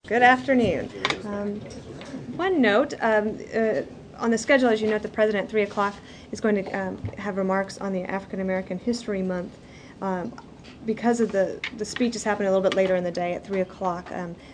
Good afternoon. One note, on the schedule, as you note, the President at 3 o'clock is going to have remarks on the African American History Month. Because of the speech is happening a little bit later in the day at 3 o'clock,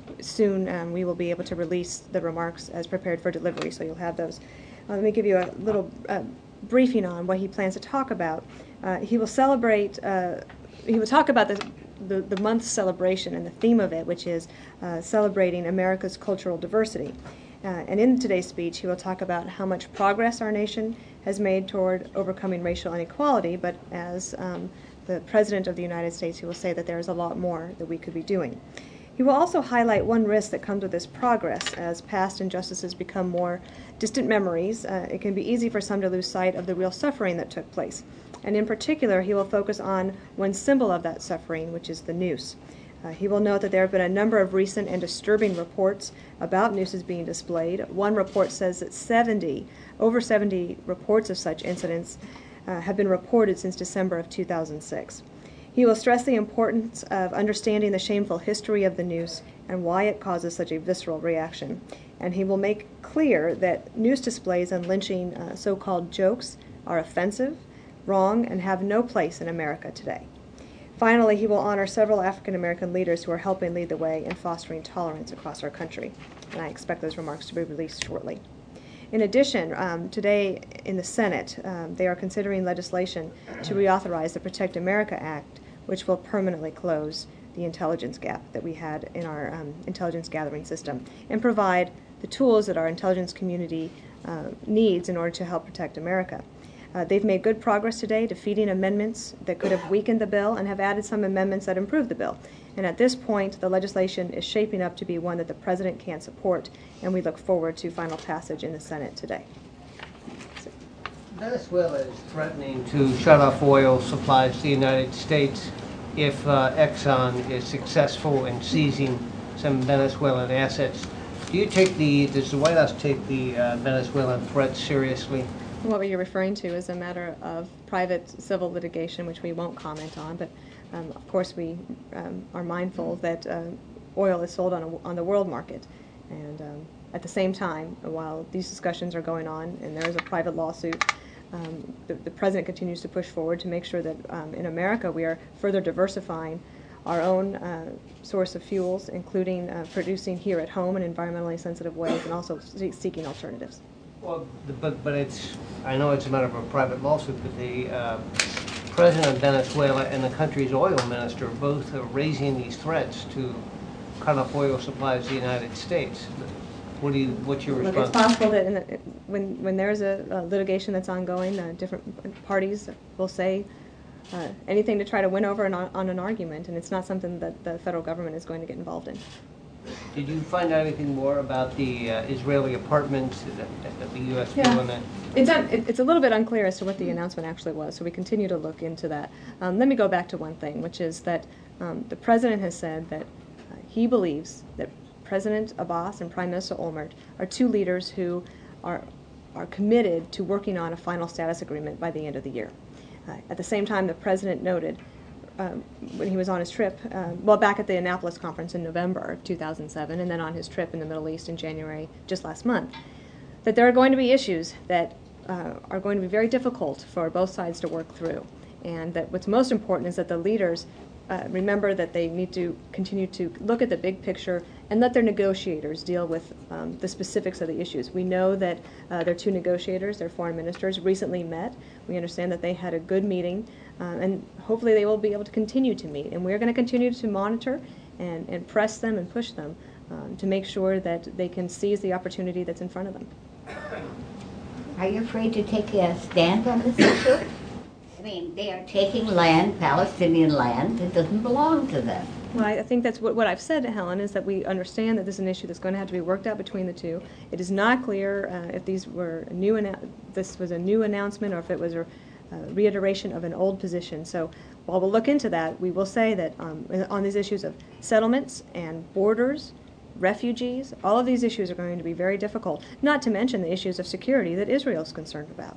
soon we will be able to release the remarks as prepared for delivery, so you'll have those. Let me give you a little briefing on what he plans to talk about. He will celebrate, he will talk about the month's celebration and the theme of it, which is celebrating America's cultural diversity. And in today's speech, he will talk about how much progress our nation has made toward overcoming racial inequality, but as the President of the United States, he will say that there is a lot more that we could be doing. He will also highlight one risk that comes with this progress. As past injustices become more distant memories, it can be easy for some to lose sight of the real suffering that took place. And in particular, he will focus on one symbol of that suffering, which is the noose. He will note that there have been a number of recent and disturbing reports about nooses being displayed. One report says that over 70 reports of such incidents have been reported since December of 2006. He will stress the importance of understanding the shameful history of the noose and why it causes such a visceral reaction. And he will make clear that noose displays and lynching so-called jokes are offensive, wrong, and have no place in America today. Finally, he will honor several African American leaders who are helping lead the way in fostering tolerance across our country. And I expect those remarks to be released shortly. In addition, today in the Senate, they are considering legislation to reauthorize the Protect America Act, which will permanently close the intelligence gap that we had in our intelligence gathering system and provide the tools that our intelligence community needs in order to help protect America. They've made good progress today, defeating amendments that could have weakened the bill and have added some amendments that improve the bill. And at this point, the legislation is shaping up to be one that the President can support, and we look forward to final passage in the Senate today. Venezuela is threatening to shut off oil supplies to the United States if Exxon is successful in seizing some Venezuelan assets. Does the White House take the Venezuelan threat seriously? What were you referring to is a matter of private civil litigation, which we won't comment on, but of course we are mindful that oil is sold on the world market. And at the same time, while these discussions are going on and there is a private lawsuit, the President continues to push forward to make sure that in America we are further diversifying our own source of fuels, including producing here at home in environmentally sensitive ways and also seeking alternatives. Well, but I know it's a matter of a private lawsuit, but the President of Venezuela and the country's oil minister both are raising these threats to cut off oil supplies to the United States. What's your response? Look, it's possible that when there's a litigation that's ongoing, different parties will say anything to try to win over on an argument, and it's not something that the federal government is going to get involved in. Did you find out anything more about the Israeli apartments that the U.S. did on that? It's a little bit unclear as to what the announcement actually was, so we continue to look into that. Let me go back to one thing, which is that the President has said that he believes that President Abbas and Prime Minister Olmert are two leaders who are committed to working on a final status agreement by the end of the year. At the same time, the President noted when he was on his trip, back at the Annapolis conference in November of 2007, and then on his trip in the Middle East in January, just last month, that there are going to be issues that are going to be very difficult for both sides to work through, and that what's most important is that the leaders remember that they need to continue to look at the big picture and let their negotiators deal with the specifics of the issues. We know that their two negotiators, their foreign ministers, recently met. We understand that they had a good meeting, and hopefully they will be able to continue to meet. And we're going to continue to monitor and press them and push them to make sure that they can seize the opportunity that's in front of them. Are you afraid to take a stand on this issue? I mean, they are taking land, Palestinian land, that doesn't belong to them. Well, I think that's what I've said, Helen, is that we understand that this is an issue that's going to have to be worked out between the two. It is not clear if this was a new announcement or if it was a reiteration of an old position. So while we'll look into that, we will say that on these issues of settlements and borders, refugees, all of these issues are going to be very difficult, not to mention the issues of security that Israel is concerned about. So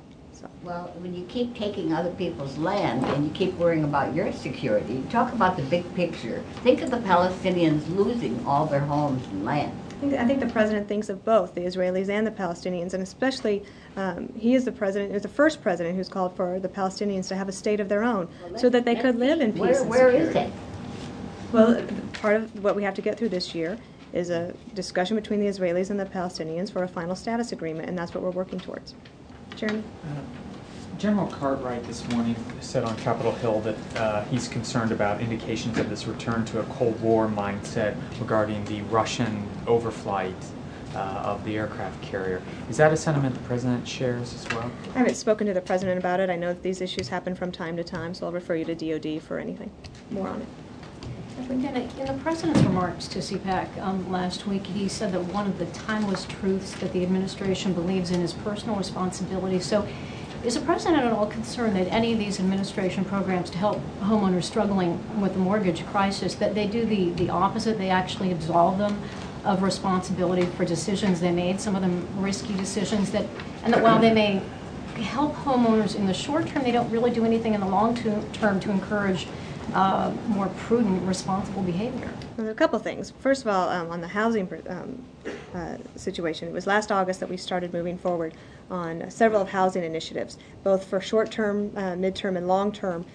So. Well, when you keep taking other people's land and you keep worrying about your security, talk about the big picture. Think of the Palestinians losing all their homes and land. I think the president thinks of both the Israelis and the Palestinians, and especially he is the president, is the first president who's called for the Palestinians to have a state of their own, so that they could live in peace and Where security. is it? Well, part of what we have to get through this year is a discussion between the Israelis and the Palestinians for a final status agreement, and that's what we're working towards. Jeremy? General Cartwright this morning said on Capitol Hill that he's concerned about indications of this return to a Cold War mindset regarding the Russian overflight of the aircraft carrier. Is that a sentiment the President shares as well? I haven't spoken to the President about it. I know that these issues happen from time to time, so I'll refer you to DOD for anything more on it. In the President's remarks to CPAC last week, he said that one of the timeless truths that the administration believes in is personal responsibility. So is the President at all concerned that any of these administration programs to help homeowners struggling with the mortgage crisis, that they do the opposite? They actually absolve them of responsibility for decisions they made, some of them risky decisions, and that while they may help homeowners in the short term, they don't really do anything in the long term to encourage more prudent, responsible behavior. Well, a couple things. First of all, on the housing situation, it was last August that we started moving forward on several of housing initiatives, both for short-term, mid-term, and long-term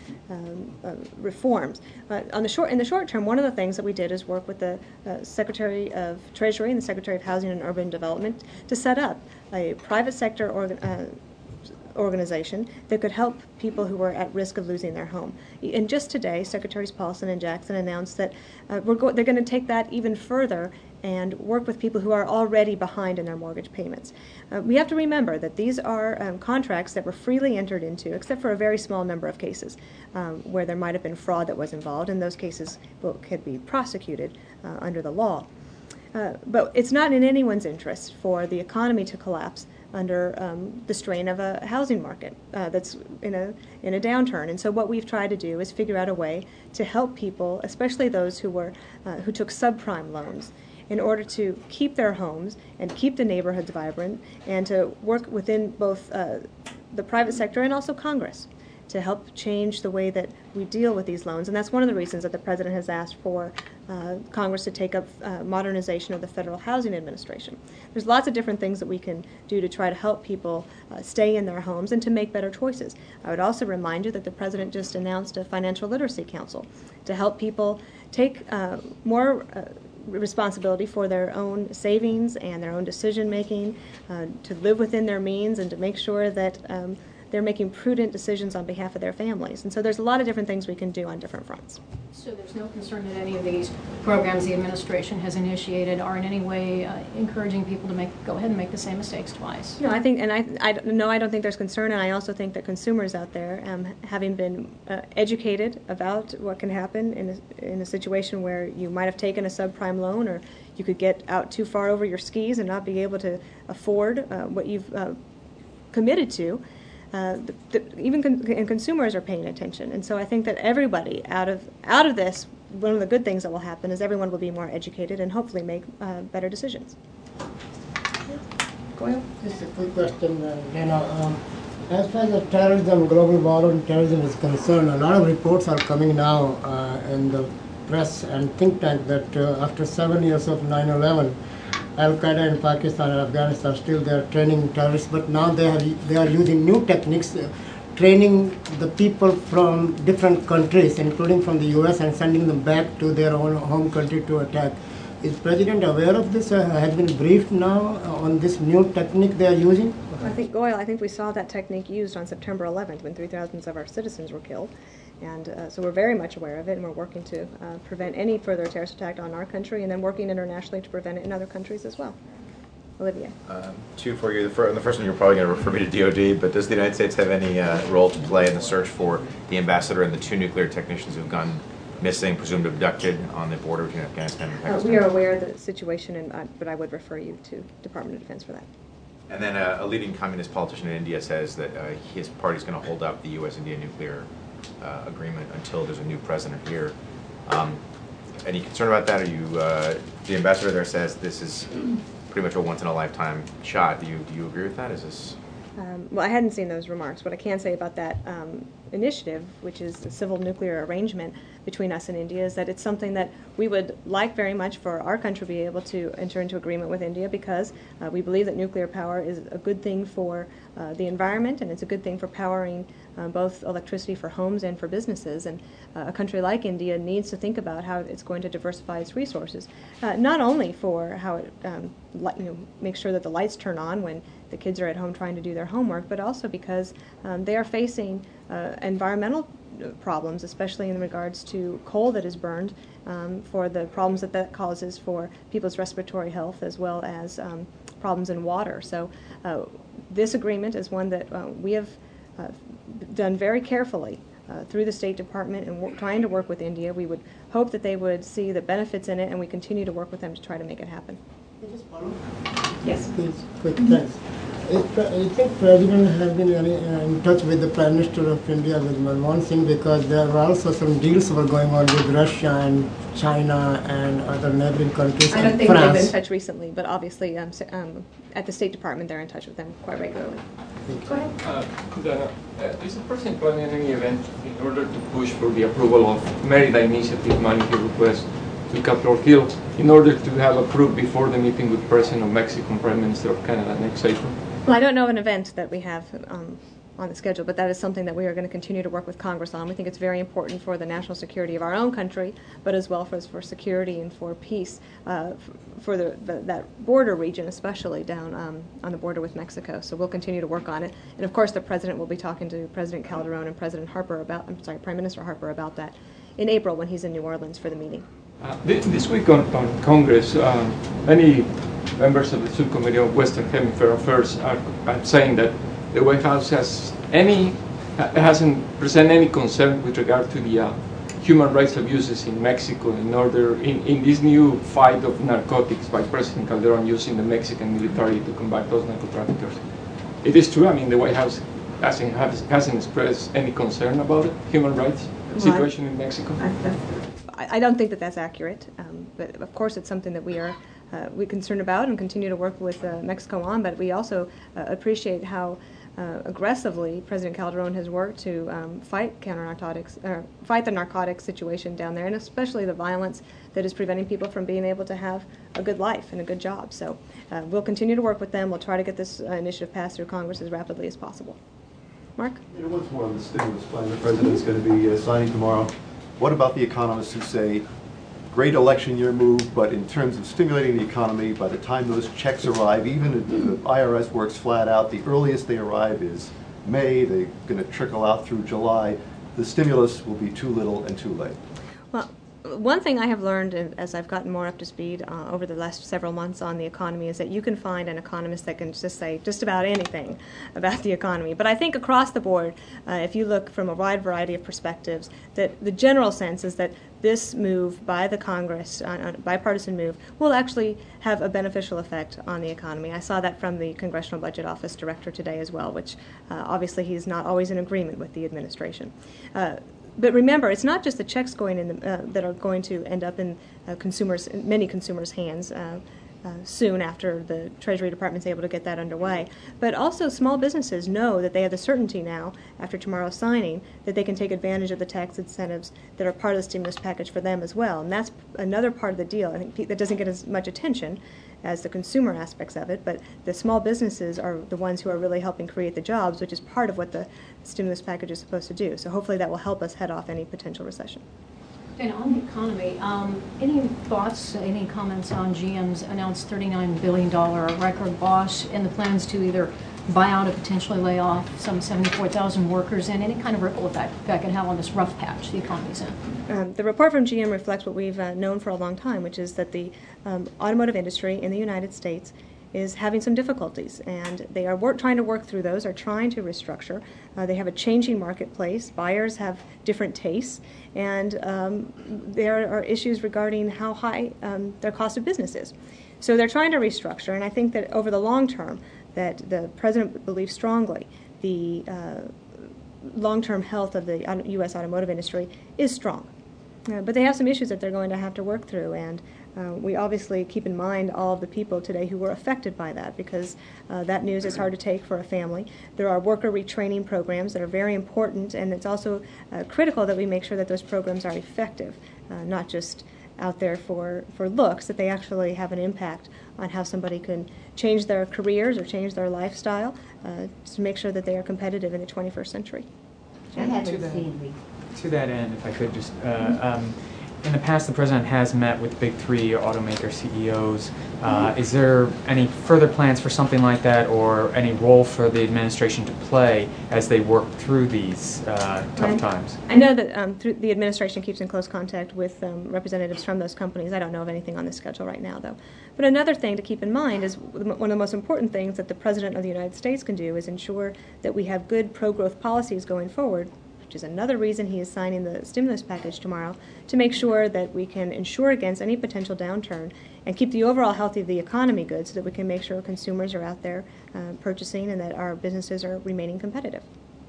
reforms. In the short term, one of the things that we did is work with the Secretary of Treasury and the Secretary of Housing and Urban Development to set up a private sector organization that could help people who were at risk of losing their home. And just today, Secretaries Paulson and Jackson announced that they're going to take that even further and work with people who are already behind in their mortgage payments. We have to remember that these are contracts that were freely entered into, except for a very small number of cases where there might have been fraud that was involved, and those cases could be prosecuted under the law. But it's not in anyone's interest for the economy to collapse under the strain of a housing market that's in a downturn. And so what we've tried to do is figure out a way to help people, especially those who took subprime loans, in order to keep their homes and keep the neighborhoods vibrant, and to work within both the private sector and also Congress to help change the way that we deal with these loans. And that's one of the reasons that the President has asked for Congress to take up modernization of the Federal Housing Administration. There's lots of different things that we can do to try to help people stay in their homes and to make better choices. I would also remind you that the President just announced a Financial Literacy Council to help people take more responsibility for their own savings and their own decision making, to live within their means, and to make sure that they're making prudent decisions on behalf of their families. And so there's a lot of different things we can do on different fronts. So there's no concern that any of these programs the administration has initiated are in any way encouraging people to go ahead and make the same mistakes twice? No, I think, and I don't think there's concern, and I also think that consumers out there, having been educated about what can happen in a situation where you might have taken a subprime loan, or you could get out too far over your skis and not be able to afford what you've committed to. Even consumers are paying attention, and so I think that everybody out of this, one of the good things that will happen is everyone will be more educated and hopefully make better decisions. Go ahead. Just a quick question, Dana. As far as the terrorism, global war on terrorism is concerned, a lot of reports are coming now in the press and think tank that after 7 years of 9/11. Al-Qaeda in Pakistan and Afghanistan still they are training terrorists, but now they are using new techniques, training the people from different countries, including from the U.S., and sending them back to their own home country to attack. Is President aware of this? Has been briefed now on this new technique they are using? I think we saw that technique used on September 11th when 3,000 of our citizens were killed. And so we're very much aware of it, and we're working to prevent any further terrorist attack on our country, and then working internationally to prevent it in other countries as well. Olivia. Two for you. The first one you're probably going to refer me to DOD, but does the United States have any role to play in the search for the ambassador and the 2 nuclear technicians who've gone missing, presumed abducted on the border between Afghanistan and Pakistan? We are aware of the situation, but I would refer you to Department of Defense for that. And then a leading communist politician in India says that his party's going to hold up the U.S.-India nuclear agreement until there's a new president here. Any concern about that? Are you? The ambassador there says this is pretty much a once-in-a-lifetime shot. Do you agree with that? Is this? Well, I hadn't seen those remarks. What I can say about that initiative, which is the civil nuclear arrangement between us and India, is that it's something that we would like very much for our country to be able to enter into agreement with India, because we believe that nuclear power is a good thing for the environment, and it's a good thing for powering both electricity for homes and for businesses. And a country like India needs to think about how it's going to diversify its resources, not only for how it make sure that the lights turn on when the kids are at home trying to do their homework, but also because they are facing environmental problems, especially in regards to coal that is burned, for the problems that causes for people's respiratory health, as well as problems in water. So this agreement is one that we have done very carefully through the State Department, and trying to work with India. We would hope that they would see the benefits in it, and we continue to work with them to try to make it happen. Yes. Please, quick, thanks. I think President has been in touch with the Prime Minister of India with Manmohan Singh, because there were also some deals were going on with Russia and China and other neighboring countries. I don't and think they've been in France. touch recently, but obviously at the State Department they're in touch with them quite regularly. Go ahead. Dana, is the President planning any event in order to push for the approval of Merida Initiative money he requests to Capitol Hill in order to have approved before the meeting with President of Mexico and Prime Minister of Canada next April? Well, I don't know of an event that we have on the schedule, but that is something that we are going to continue to work with Congress on. We think it's very important for the national security of our own country, but as well for security and for peace for that border region, especially down on the border with Mexico. So we'll continue to work on it. And of course, the President will be talking to President Calderon and Prime Minister Harper about that in April when he's in New Orleans for the meeting. This week on Congress, many members of the Subcommittee on Western Hemisphere Affairs are saying that the White House hasn't presented any concern with regard to the human rights abuses in Mexico in this new fight of narcotics by President Calderon using the Mexican military to combat those narco traffickers. It is true. I mean, the White House hasn't expressed any concern about it, human rights situation in Mexico. I don't think that that's accurate, but of course it's something that we're concerned about and continue to work with Mexico on. But we also appreciate how aggressively President Calderon has worked to fight the narcotics situation down there, and especially the violence that is preventing people from being able to have a good life and a good job. So we'll continue to work with them. We'll try to get this initiative passed through Congress as rapidly as possible. Mark? Once more on the stimulus plan the President is going to be signing tomorrow. What about the economists who say, great election year move, but in terms of stimulating the economy, by the time those checks arrive, even if the IRS works flat out, the earliest they arrive is May, they're going to trickle out through July, the stimulus will be too little and too late? Well, one thing I have learned as I've gotten more up to speed over the last several months on the economy is that you can find an economist that can just say just about anything about the economy. But I think across the board, if you look from a wide variety of perspectives, that the general sense is that this move by the Congress, a bipartisan move, will actually have a beneficial effect on the economy. I saw that from the Congressional Budget Office director today as well, which obviously he's not always in agreement with the administration. But remember, it's not just the checks going in that are going to end up in many consumers' hands soon after the Treasury Department's able to get that underway. But also small businesses know that they have the certainty now, after tomorrow's signing, that they can take advantage of the tax incentives that are part of the stimulus package for them as well. And that's another part of the deal. I think that doesn't get as much attention as the consumer aspects of it, but the small businesses are the ones who are really helping create the jobs, which is part of what the stimulus package is supposed to do. So hopefully that will help us head off any potential recession. And on the economy, any thoughts, any comments on GM's announced $39 billion record loss and the plans to either buy out or potentially lay off some 74,000 workers, and any kind of ripple effect that can have on this rough patch the economy's in? The report from GM reflects what we've known for a long time, which is that the automotive industry in the United States is having some difficulties, and they are trying to work through those, are trying to restructure. They have a changing marketplace. Buyers have different tastes, and there are issues regarding how high their cost of business is. So they're trying to restructure, and I think that over the long term, that the President believes strongly the long-term health of the U.S. automotive industry is strong. But they have some issues that they're going to have to work through, and We obviously keep in mind all of the people today who were affected by that, because that news is hard to take for a family. There are worker retraining programs that are very important, and it's also critical that we make sure that those programs are effective, not just out there for looks, that they actually have an impact on how somebody can change their careers or change their lifestyle to make sure that they are competitive in the 21st century. I haven't seen To that end, if I could just, in the past, the president has met with big three automaker CEOs. Is there any further plans for something like that, or any role for the administration to play as they work through these tough times? I know that the administration keeps in close contact with representatives from those companies. I don't know of anything on the schedule right now, though. But another thing to keep in mind is one of the most important things that the President of the United States can do is ensure that we have good pro-growth policies going forward, which is another reason he is signing the stimulus package tomorrow, to make sure that we can insure against any potential downturn and keep the overall health of the economy good, so that we can make sure consumers are out there purchasing and that our businesses are remaining competitive.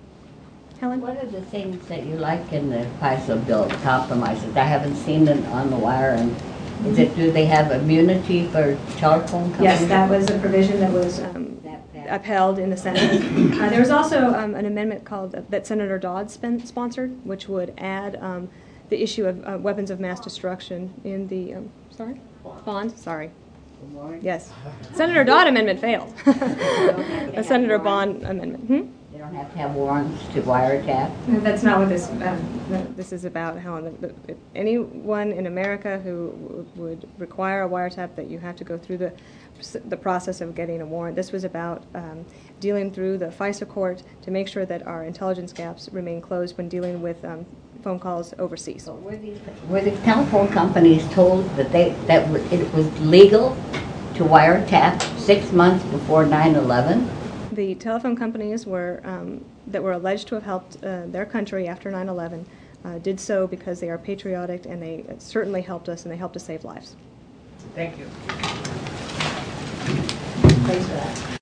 Helen? What are the things that you like in the FISA bill, the compromises? I haven't seen it on the wire. And do they have immunity for telephone companies? Yes, that was a provision that was upheld in the Senate. There was also an amendment called that Senator Dodd sponsored, which would add the issue of weapons of mass destruction in the bond. Sorry. Yes, Senator Dodd amendment failed. A Senator Bond amendment. They don't have to have warrants to wiretap? That's not what this is about, Helen. Anyone in America who would require a wiretap, that you have to go through the process of getting a warrant. This was about dealing through the FISA court to make sure that our intelligence gaps remain closed when dealing with phone calls overseas. So were the telephone companies told that it was legal to wiretap 6 months before 9/11? The telephone companies that were alleged to have helped their country after 9/11 did so because they are patriotic, and they certainly helped us, and they helped us save lives. Thank you. Thanks for that.